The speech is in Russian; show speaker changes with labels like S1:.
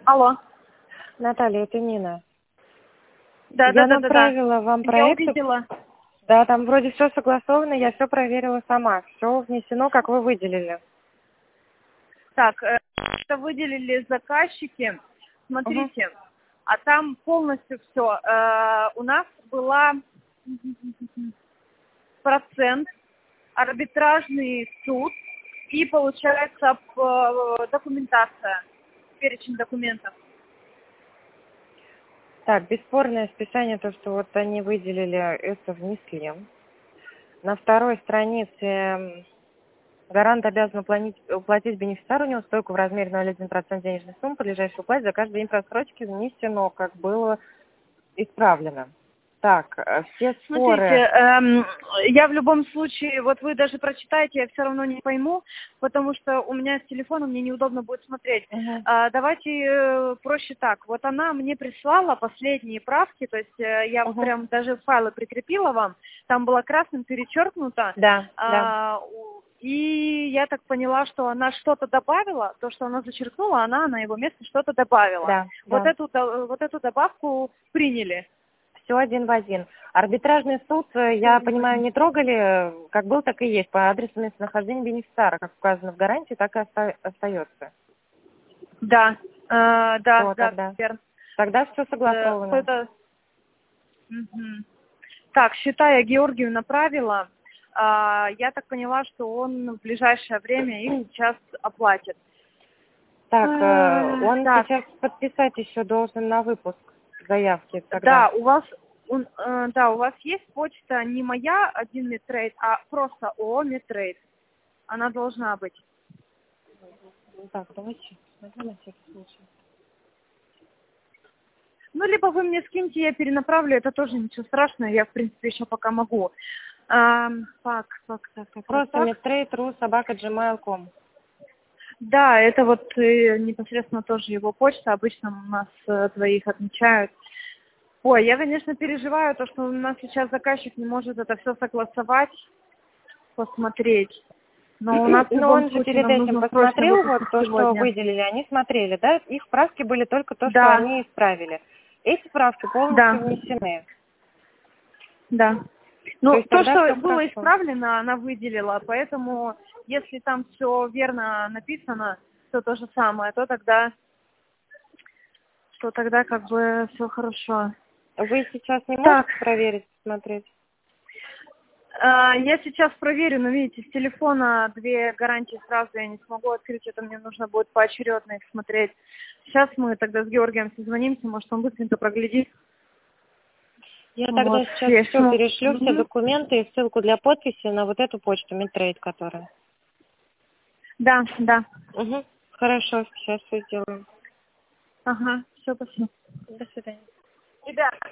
S1: Алло.
S2: Наталья, это Нина.
S1: Да.
S2: Я направила вам
S1: Я
S2: проект.
S1: увидела.
S2: Да, там вроде все согласовано, я все проверила сама. Все внесено, как вы выделили.
S1: Так, это выделили заказчики. Смотрите, а там полностью все. У нас была процент, арбитражный суд и, получается, документация, перечень документов.
S2: Так, бесспорное списание, то, что вот они выделили, это внесли. На второй странице гарант обязан уплатить бенефициару неустойку в размере 0,1% денежной суммы, подлежащей уплате за каждый день просрочки, внесено, как было исправлено. Так, все споры...
S1: Смотрите, я в любом случае, вот вы даже прочитаете, я все равно не пойму, потому что у меня с телефоном мне неудобно будет смотреть. Давайте проще так. Вот она мне прислала последние правки, то есть я прям даже файлы прикрепила вам, там было красным перечеркнуто.
S2: Да.
S1: И я так поняла, что она что-то добавила, то, что она зачеркнула, она на его место что-то добавила.
S2: Да.
S1: Вот эту добавку приняли.
S2: Все один в один. Арбитражный суд, я понимаю, не трогали, как был, так и есть, по адресу местонахождения бенефициара, как указано в гарантии, так и остается.
S1: Да,
S2: Тогда.
S1: верно.
S2: Тогда все согласовано.
S1: Так, счета я Георгию направила. Я так поняла, что он в ближайшее время их сейчас оплатит.
S2: Так, он сейчас подписать еще должен на выпуск заявки. Тогда.
S1: Да, у вас есть почта не моя, 1 Медтрейд, а просто ООО Медтрейд. Она должна быть.
S2: Так, давайте посмотрим на всякий случай.
S1: Ну, либо вы мне скиньте, я перенаправлю, это тоже ничего страшного, я, в принципе, еще пока могу. Так.
S2: Просто medtrade.ru@gmail.com.
S1: Да, это вот непосредственно тоже его почта, обычно у нас двоих отмечают. Ой, я, конечно, переживаю, то, что у нас сейчас заказчик не может это все согласовать, посмотреть. Но у нас в любом
S2: он же
S1: случае
S2: перед
S1: нам
S2: этим
S1: нужно
S2: посмотрел
S1: срочно
S2: вот то, что
S1: сегодня.
S2: выделили, они смотрели, да? Их правки были только то, что
S1: Да.
S2: они исправили. Эти правки полностью внесены.
S1: Да. Ну, то,
S2: тогда
S1: что
S2: всё
S1: было
S2: хорошо.
S1: исправлено, она выделила, поэтому если там все верно написано, все то же самое, то тогда как бы все хорошо.
S2: Вы сейчас не можете проверить, посмотреть?
S1: Я сейчас проверю, но видите, с телефона 2 гарантии сразу я не смогу открыть, это мне нужно будет поочередно их смотреть. Сейчас мы тогда с Георгием созвонимся, может он быстренько проглядит.
S2: Я тогда сейчас все перешлю, все документы и ссылку для подписи на вот эту почту, Медтрейд, которая.
S1: Да.
S2: Хорошо, сейчас все сделаем.
S1: Ага, все, спасибо.
S2: До свидания.
S1: Ребята.